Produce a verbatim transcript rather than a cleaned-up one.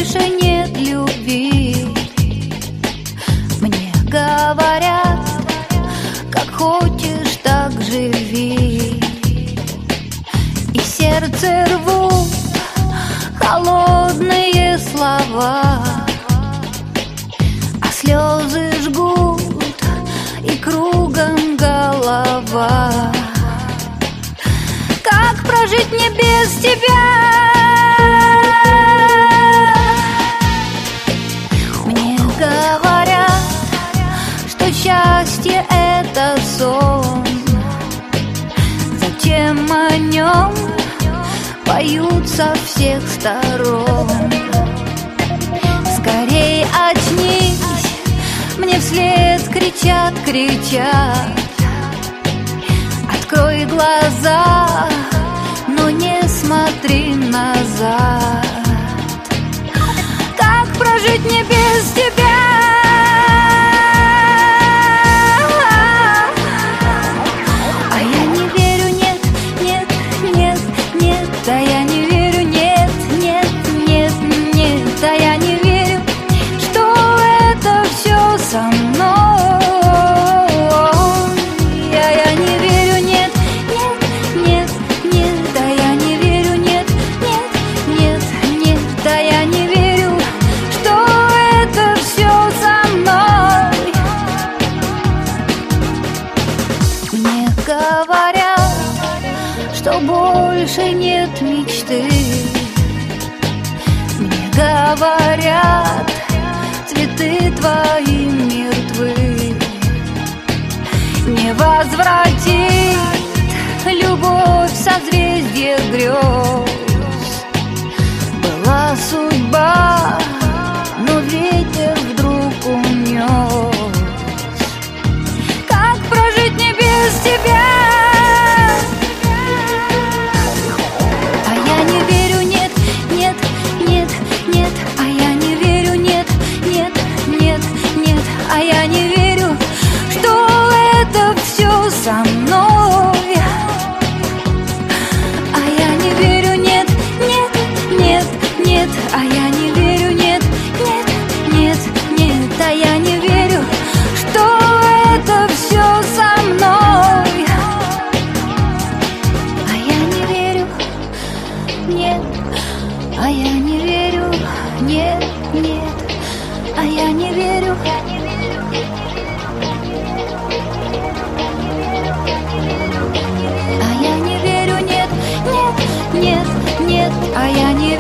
больше нет любви. Мне говорят, как хочешь, так живи. И сердце рвут холодные слова, а слезы жгут и кругом голова. Как прожить мне без тебя? Мне говорят, что счастье — это сон. Затем о нем поют со всех сторон. Скорей очнись, мне вслед кричат, кричат. Открой глаза, но не смотри назад. Как прожить мне без тебя? А я не верю, нет, нет, нет, нет. Да я не верю, нет, нет, нет, нет. Да я не верю, что это все со мной. Говорят, что больше нет мечты. Мне говорят, цветы твои мертвы. Не возвратит любовь созвездие грез. Была судьба, но ветер вдруг унес. Как прожить мне без тебя? А я не верю, нет, нет, нет, нет. А я не верю, нет, нет, нет, нет. А я не верю, что это все со мной. А я не верю, нет, нет, нет, нет. А я не верю, нет, нет, нет, нет. А я не верю, что это все со мной. А я не верю, нет. А я не верю, нет, нет. А я не верю. А я не верю, нет, нет, нет, нет. А я не